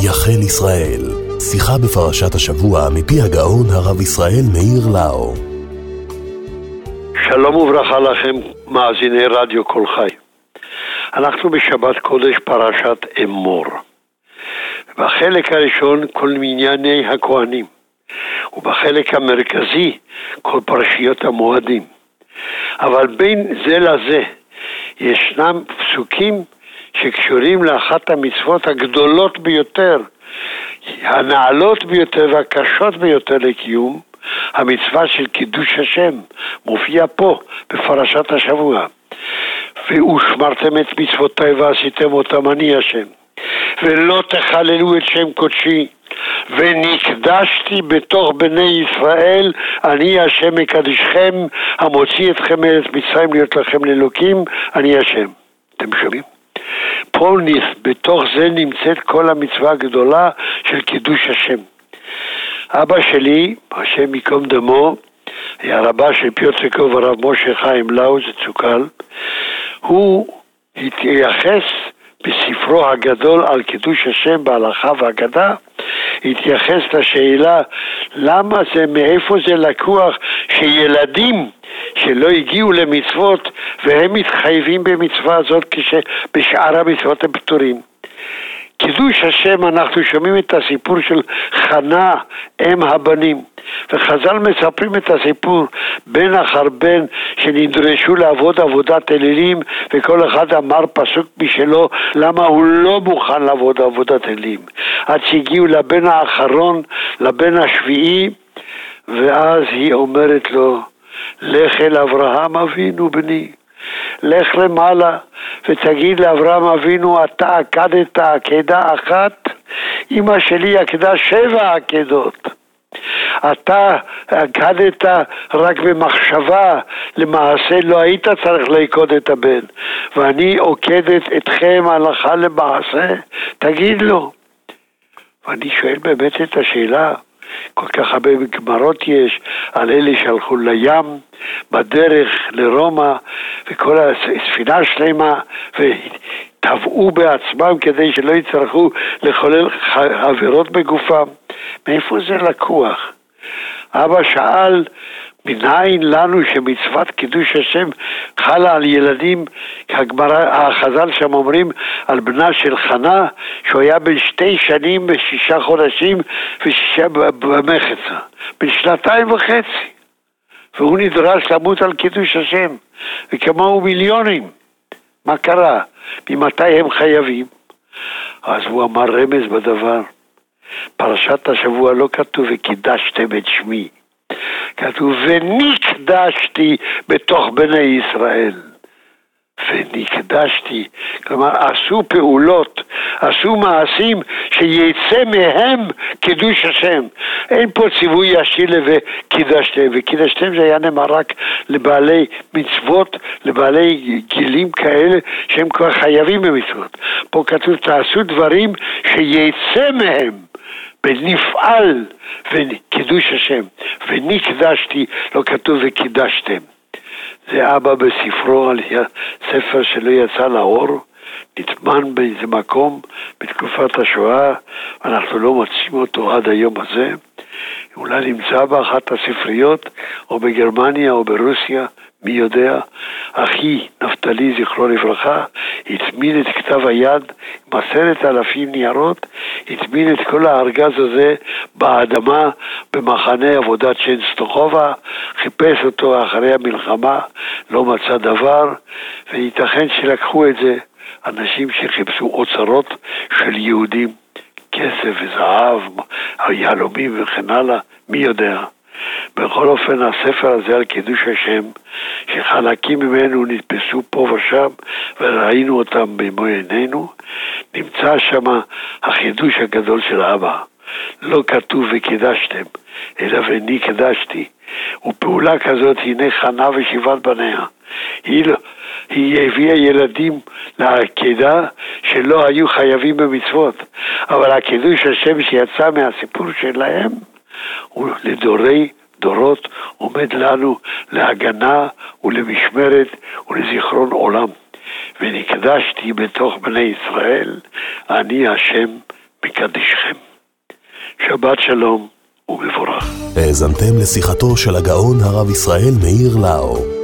יחל ישראל, שיחה בפרשת השבוע מפי הגאון הרב ישראל מאיר לאו. שלום וברכה לכם מאזיני רדיו כל חי. אנחנו בשבת קודש פרשת אמור. בחלק הראשון כל מנייני הכהנים, ובחלק המרכזי כל פרשיות המועדים. אבל בין זה לזה ישנם פסוקים שקשורים לאחת המצוות הגדולות ביותר, הנעלות ביותר והקשות ביותר לקיום, המצווה של קידוש השם, מופיע פה בפרשת השבוע. ושמרתם את מצוותיי ועשיתם אותם, אני השם. ולא תחללו את שם קודשי, ונקדשתי בתוך בני ישראל, אני השם מקדישכם, המוציא אתכם מארץ מצרים להיות לכם לאלוקים, אני השם. אתם שומעים? פה בתוך זה נמצאת כל המצווה הגדולה של קידוש השם. אבא שלי, השם ייקום דמו, היה רבה של פיוטרקוב הרב משה חיים לאו זצוקל, הוא התייחס בספרו הגדול על קידוש השם בהלכה והגדה, התייחס לשאלה למה זה, מאיפה זה לקוח שילדים שלא הגיעו למצוות והם מתחייבים במצווה הזאת כשבשאר המצוות הם פטורים. קידוש השם, אנחנו שומעים את הסיפור של חנה אם הבנים, וחז"ל מספרים את הסיפור בן אחר בן שנדרשו לעבוד עבודת אלילים, וכל אחד אמר פסוק בשלו למה הוא לא מוכן לעבוד עבודת אלילים, עד שהגיעו לבן האחרון, לבן השביעי, ואז היא אומרת לו, לך אל אברהם אבינו בני, לך למעלה ותגיד לאברהם אבינו, אתה עקדת עקדה אחת, אמא שלי עקדה 7 עקדות. אתה עקדת רק במחשבה, למעשה לא היית צריך לעקוד את הבן, ואני עוקדת אתכם הלכה למעשה, תגיד לו. ואני שואל באמת את השאלה, כל כך הרבה גמרות יש על אלה שהלכו לים בדרך לרומא וכל הספינה שלמה וטבעו בעצמם כדי שלא יצטרכו לחולל עבירות בגופם. מאיפה זה לקוח? אבא שאל, מנין לנו שמצוות קידוש השם חלה על ילדים? החז"ל שם אומרים על בנה של חנה שהוא היה בן 2 שנים ו6 חודשים ו6 במחצה, בן 2.5, והוא נדרש למות על קידוש השם, וכמוהו מיליונים. מה קרה? ממתי הם חייבים? אז הוא אמר רמז בדבר. פרשת השבוע לא כתוב וקידשתם את שמי, כתוב ונקדשתי בתוך בני ישראל. ונקדשתי, כלומר עשו פעולות, עשו מעשים שיצא מהם קידוש השם. אין פה ציווי ישיר וקידשתם, וקידשתם זה היה נאמר רק לבעלי מצוות, לבעלי גילים כאלה שהם כבר חייבים במצוות. פה כתוב תעשו דברים שיצא מהם בנפעל וקידוש השם. ונקדשתי, לא כתוב וקידשתם. זה אבא בספרו על ספר שלא יצא לאור, נטמן באיזה מקום בתקופת השואה, ואנחנו לא מוצאים אותו עד היום הזה. אולי נמצא באחת הספריות, או בגרמניה או ברוסיה, מי יודע. אחי נפתלי זכרו לברכה התמין את כתב היד עם 10,000 ניירות, התמין את כל הארגז הזה באדמה במחנה עבודת צ'נסטוחובה, חיפש אותו אחרי המלחמה, לא מצא דבר, וייתכן שלקחו את זה אנשים שחיפשו אוצרות של יהודים, כסף וזהב, יהלומים וכן הלאה, מי יודע. בכל אופן הספר הזה על קידוש השם, שחלקים ממנו נתפסו פה ושם וראינו אותם במו עינינו, נמצא שם החידוש הגדול של אבא. לא כתוב וקידשתם, אלא ונקדשתי. ופעולה כזאת הנה חנה ו7 בניה. היא הביאה ילדים לעקדה שלא היו חייבים במצוות, אבל הקידוש השם שיצא מהסיפור שלהם הוא לדורי דורות, עומד לנו להגנה ולמשמרת ולזיכרון עולם. ונקדשתי בתוך בני ישראל, אני השם מקדישכם. שבת שלום ומבורך. האזנתם לשיחתו של הגאון הרב ישראל מאיר לאו.